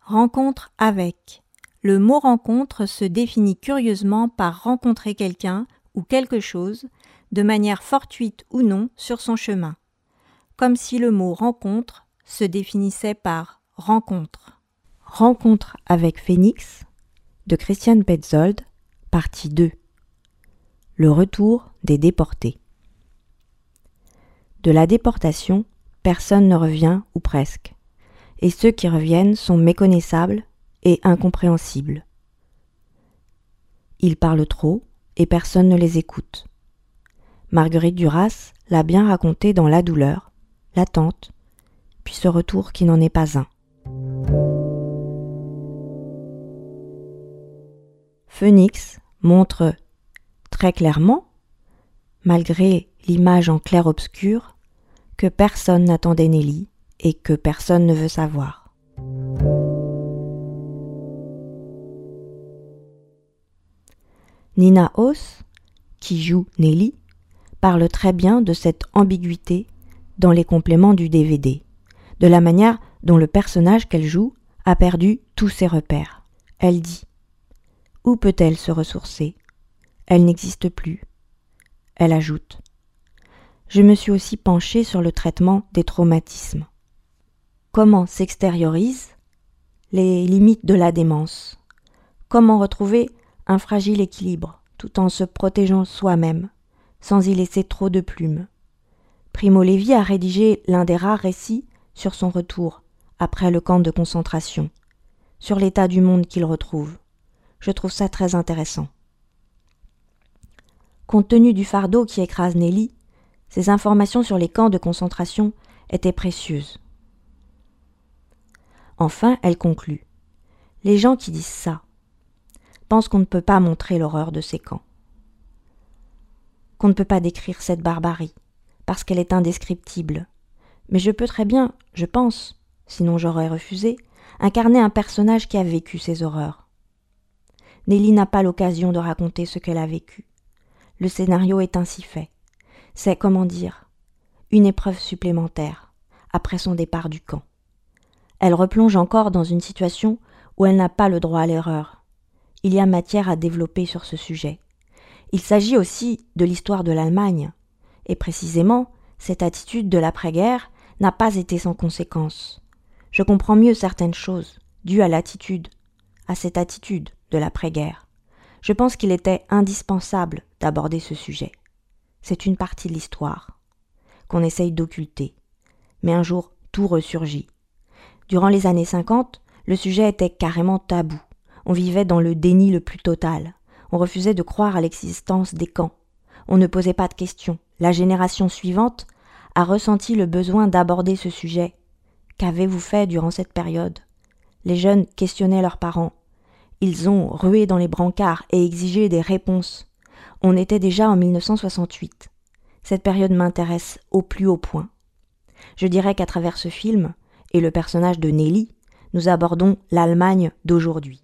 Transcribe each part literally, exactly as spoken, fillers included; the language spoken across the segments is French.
Rencontre avec. Le mot rencontre se définit curieusement par rencontrer quelqu'un ou quelque chose, de manière fortuite ou non, sur son chemin. Comme si le mot rencontre se définissait par rencontre. Rencontre avec Phénix, de Christian Petzold, partie deux. Le retour des déportés. De la déportation, personne ne revient ou presque, et ceux qui reviennent sont méconnaissables et incompréhensibles. Ils parlent trop et personne ne les écoute. Marguerite Duras l'a bien raconté dans La douleur, l'attente, puis ce retour qui n'en est pas un. Phénix montre très clairement, malgré l'image en clair-obscur, que personne n'attendait Nelly et que personne ne veut savoir. Nina Hoss, qui joue Nelly, parle très bien de cette ambiguïté dans les compléments du D V D, de la manière dont le personnage qu'elle joue a perdu tous ses repères. Elle dit « Où peut-elle se ressourcer ? Elle n'existe plus. » Elle ajoute « Je me suis aussi penchée sur le traitement des traumatismes. Comment s'extériorisent les limites de la démence ? Comment retrouver un fragile équilibre tout en se protégeant soi-même, sans y laisser trop de plumes. » Primo Levi a rédigé l'un des rares récits sur son retour, après le camp de concentration, sur l'état du monde qu'il retrouve. Je trouve ça très intéressant. Compte tenu du fardeau qui écrase Nelly, ces informations sur les camps de concentration étaient précieuses. Enfin, elle conclut. Les gens qui disent ça pensent qu'on ne peut pas montrer l'horreur de ces camps, qu'on ne peut pas décrire cette barbarie, parce qu'elle est indescriptible. Mais je peux très bien, je pense, sinon j'aurais refusé, incarner un personnage qui a vécu ces horreurs. Nelly n'a pas l'occasion de raconter ce qu'elle a vécu. Le scénario est ainsi fait. C'est, comment dire, une épreuve supplémentaire, après son départ du camp. Elle replonge encore dans une situation où elle n'a pas le droit à l'erreur. Il y a matière à développer sur ce sujet. Il s'agit aussi de l'histoire de l'Allemagne, et précisément, cette attitude de l'après-guerre n'a pas été sans conséquences. Je comprends mieux certaines choses, dues à l'attitude, à cette attitude de l'après-guerre. Je pense qu'il était indispensable d'aborder ce sujet. C'est une partie de l'histoire, qu'on essaye d'occulter. Mais un jour, tout ressurgit. Durant les années cinquante, le sujet était carrément tabou. On vivait dans le déni le plus total. On refusait de croire à l'existence des camps. On ne posait pas de questions. La génération suivante a ressenti le besoin d'aborder ce sujet. Qu'avez-vous fait durant cette période ? Les jeunes questionnaient leurs parents. Ils ont rué dans les brancards et exigé des réponses. On était déjà en mille neuf cent soixante-huit. Cette période m'intéresse au plus haut point. Je dirais qu'à travers ce film, et le personnage de Nelly, nous abordons l'Allemagne d'aujourd'hui.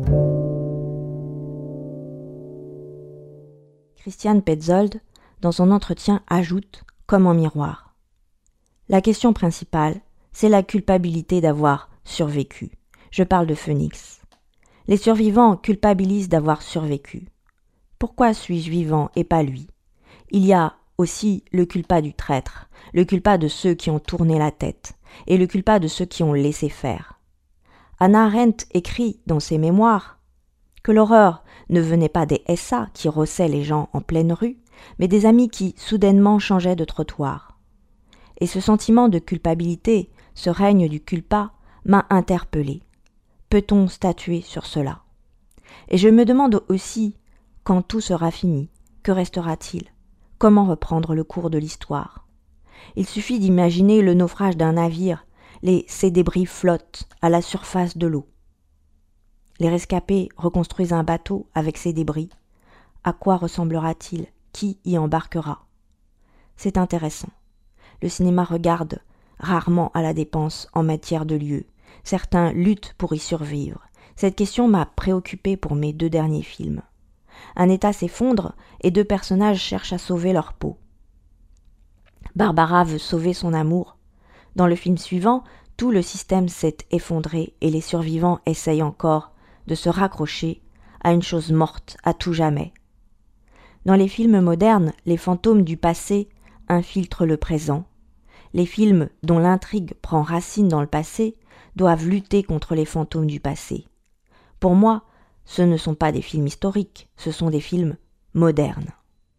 Christian Petzold, dans son entretien, ajoute, comme en miroir. La question principale, c'est la culpabilité d'avoir survécu. Je parle de Phénix. Les survivants culpabilisent d'avoir survécu. Pourquoi suis-je vivant et pas lui ? Il y a aussi le culpa du traître, le culpa de ceux qui ont tourné la tête, et le culpa de ceux qui ont laissé faire. Hannah Arendt écrit dans ses mémoires que l'horreur ne venait pas des S A qui rossaient les gens en pleine rue, mais des amis qui soudainement changeaient de trottoir. Et ce sentiment de culpabilité, ce règne du culpa, m'a interpellée. Peut-on statuer sur cela ? Et je me demande aussi, quand tout sera fini, que restera-t-il ? Comment reprendre le cours de l'histoire ? Il suffit d'imaginer le naufrage d'un navire, les ses débris flottent à la surface de l'eau. Les rescapés reconstruisent un bateau avec ces débris. À quoi ressemblera-t-il ? Qui y embarquera ? C'est intéressant. Le cinéma regarde rarement à la dépense en matière de lieux. Certains luttent pour y survivre. Cette question m'a préoccupée pour mes deux derniers films. Un État s'effondre et deux personnages cherchent à sauver leur peau. Barbara veut sauver son amour. Dans le film suivant, tout le système s'est effondré et les survivants essayent encore de se raccrocher à une chose morte à tout jamais. Dans les films modernes, les fantômes du passé infiltrent le présent. Les films dont l'intrigue prend racine dans le passé doivent lutter contre les fantômes du passé. Pour moi, ce ne sont pas des films historiques, ce sont des films modernes.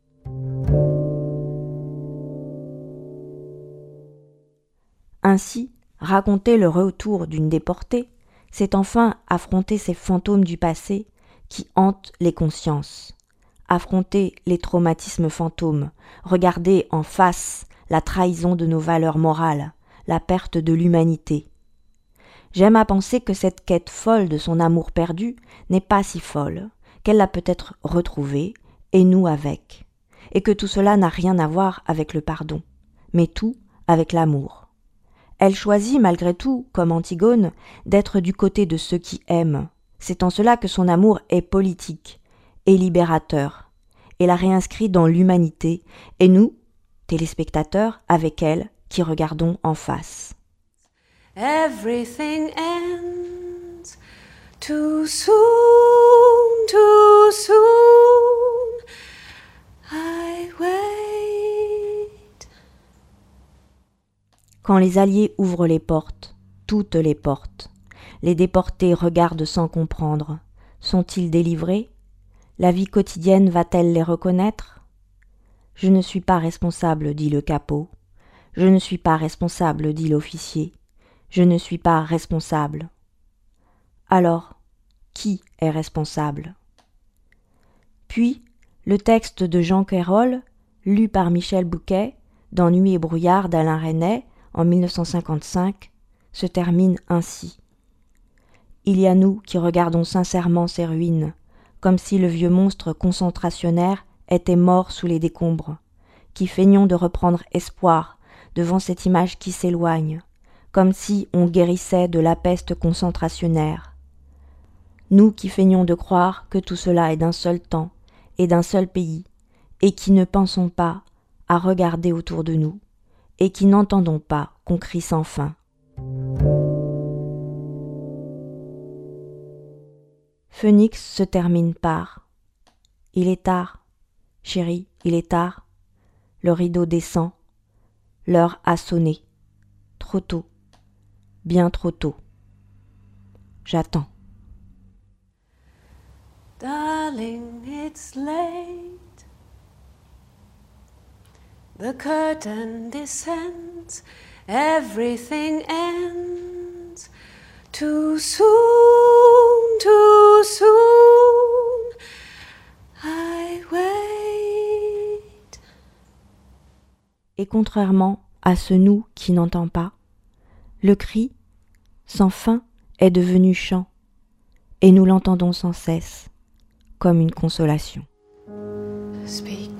Ainsi, raconter le retour d'une déportée, c'est enfin affronter ces fantômes du passé qui hantent les consciences. Affronter les traumatismes fantômes, regarder en face la trahison de nos valeurs morales, la perte de l'humanité. J'aime à penser que cette quête folle de son amour perdu n'est pas si folle, qu'elle l'a peut-être retrouvée, et nous avec, et que tout cela n'a rien à voir avec le pardon, mais tout avec l'amour. Elle choisit malgré tout, comme Antigone, d'être du côté de ceux qui aiment. C'est en cela que son amour est politique et libérateur, et la réinscrit dans l'humanité, et nous, téléspectateurs, avec elle, qui regardons en face. Everything ends too soon, too soon. I wait. Quand les Alliés ouvrent les portes, toutes les portes, les déportés regardent sans comprendre. Sont-ils délivrés ? La vie quotidienne va-t-elle les reconnaître ? Je ne suis pas responsable, dit le capot. Je ne suis pas responsable, dit l'officier. Je ne suis pas responsable. Alors, qui est responsable ? Puis, le texte de Jean Quérol, lu par Michel Bouquet, dans Nuit et brouillard d'Alain Resnais, en mille neuf cent cinquante-cinq, se termine ainsi. Il y a nous qui regardons sincèrement ces ruines, comme si le vieux monstre concentrationnaire était mort sous les décombres, qui feignons de reprendre espoir devant cette image qui s'éloigne, comme si on guérissait de la peste concentrationnaire. Nous qui feignons de croire que tout cela est d'un seul temps et d'un seul pays, et qui ne pensons pas à regarder autour de nous, et qui n'entendons pas qu'on crie sans fin. Phoenix se termine par « Il est tard, chérie, il est tard. Le rideau descend. L'heure a sonné. Trop tôt, bien trop tôt. J'attends. » Darling, it's late. The curtain descends. Everything ends. Too soon, too soon. I wait. Et contrairement à ce nous qui n'entend pas, le cri, sans fin, est devenu chant, et nous l'entendons sans cesse, comme une consolation. Speak